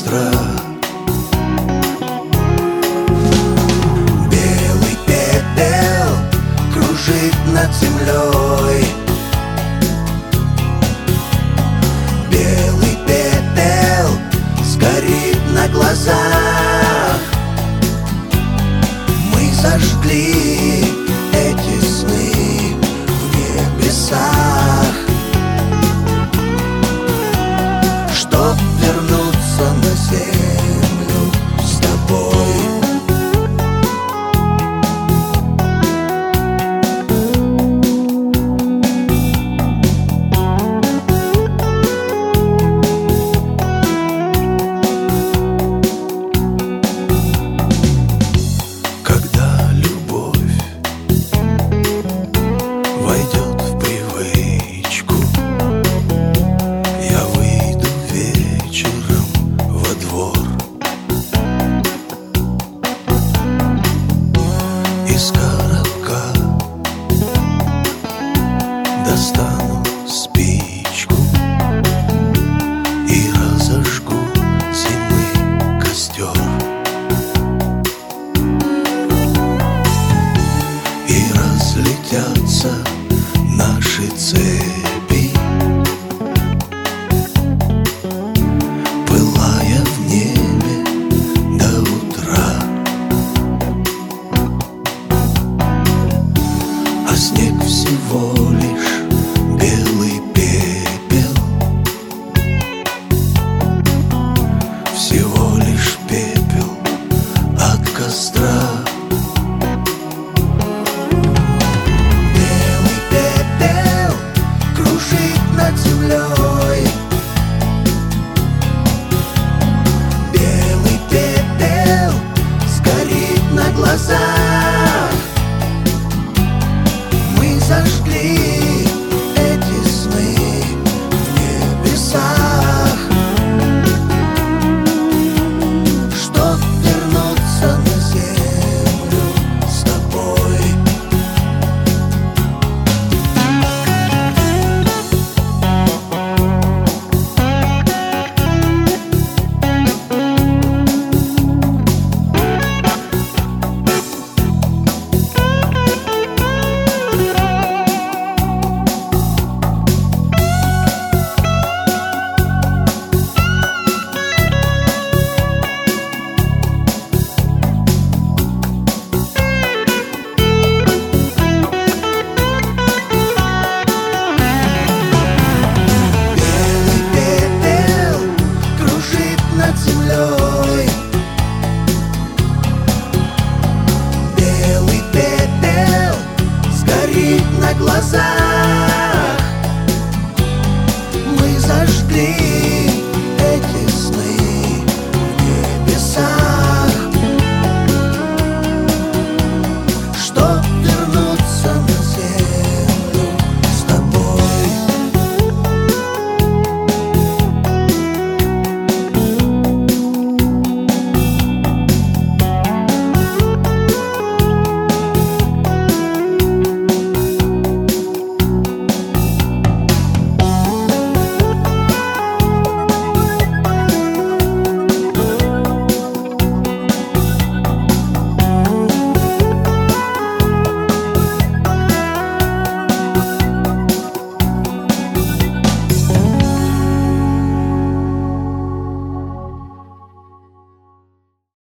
утра. Белый пепел кружит над землей. Белый пепел сгорит на глазах. Мы зажгли эти сны в небесах, чтоб вернуться на землю с тобой. Когда любовь войдет в привычку, я выйду вечером во двор. Из коробка достану спичку и разожгу зимы костер. И разлетятся наши цепи, пылая в небе до утра. А снег всего лишь белый пепел, всего лишь пепел от костра. Белый пепел кружит над землей. Белый пепел сгорит на глазах. Мы зажгли эти сны в небесах, чтоб вернуться на землю с тобой. Белый пепел кружит над землей. Белый пепел сгорит на глазах. Мы зажгли